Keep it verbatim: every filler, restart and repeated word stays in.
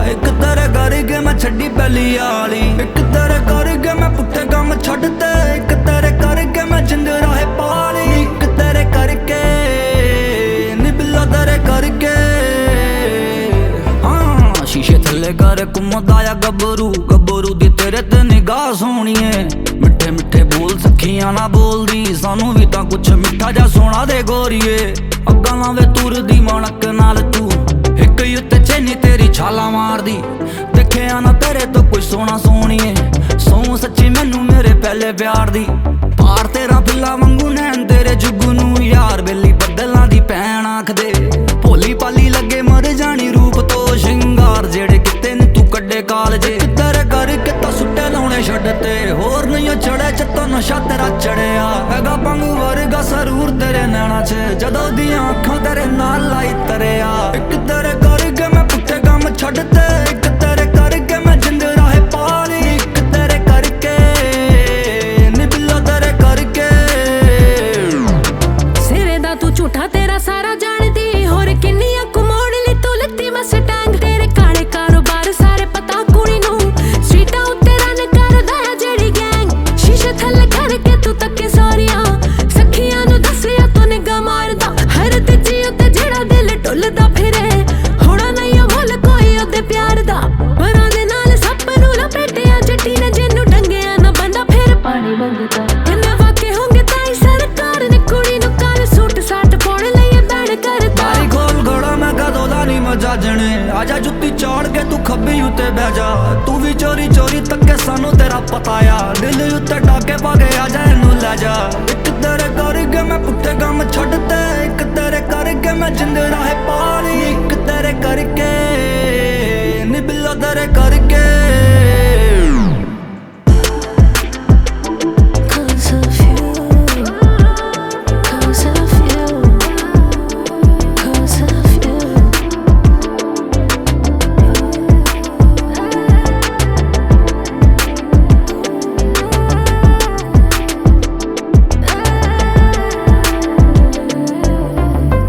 एक तेरे करके मैं छड्डी पहली वाली, एक तेरे करके मैं पुट्ठे काम छड्डते, एक तेरे करके मैं जिंद राहे पाली, एक तेरे करके निबिला तेरे करके। हाँ शीशे थल्ले कर घुमदा या गबरू, गबरू दी तेरे ते निगाह सोहणीए, मिठे मिठे बोल सखियां ना बोलदी, सानू भी तां कुछ मिठा जा सोना दे गोरीए। अग्गां लावे तुरदी मणक नाल तू, एक उत्ते चैनी तेरी छाला मारदी, देखिया ना तेरे तो कोई सोना सोहणीए, सौ सच्ची मैनू मेरे पहले प्यार दी। पार तेरा फिल्ला वांगू नैन तेरे जुग नू, यार बेली बदलां दी भैन आखदे, भोली पाली लगे मर जानी रूप तो शिंगार, जेड़े किते नी तू कड्डे कालजे, तेरे करके तां सुट्टे लाउणे छड्डते, होर नहीं चढ़े चित्तों नशा तेरा चढ़िया, हैगा पंग वर्गा सरूर तेरे नैना च, जदों दियां अखां तेरे नाल लाई तरिया। एक तेरे करके मैं पुट्ठे काम छड्डते, एक तेरे करके मैं जिंद राहे पाली, एक तेरे करके निबिला तेरे करके। सिरे दा तू झूठा तेरा सारा जानदी, होर किन्नियां घुमाउण लई तू लत्ती मस्टैंग, तेरे काले कारोबार सारे पता कुड़ी नू, स्ट्रीटां उत्ते रन करदा है जेड़ी गैंग, शीशे थल्ले करके तू तक्के सारियां सखियां नू दसिया तू निगाह मारदा, हर तेजी उत्ते जेड़ा दिल डुलदा फिरे, होड़ा नहीं मुल कोई ओदे प्यार दा, परां दे नाल सप नू लपेटिया जट्टी ने जिन्नू डंगिया ना बंदा फिर पानी मंगदा, इन्ने वाके होंगे ताई सरकार ने कुड़ी नू काल सूट साट पाउण लई बैण करदा। आई खोल घोड़ा मैं कदों दा नी मजाजणे, आजा जुत्ती चाड़ के तू खब्बी उत्ते बह जा, तू भी चोरी चोरी तक्के सानू तेरा पता आ, दिल उत्ते डाके पाके आजा इनू लै जा।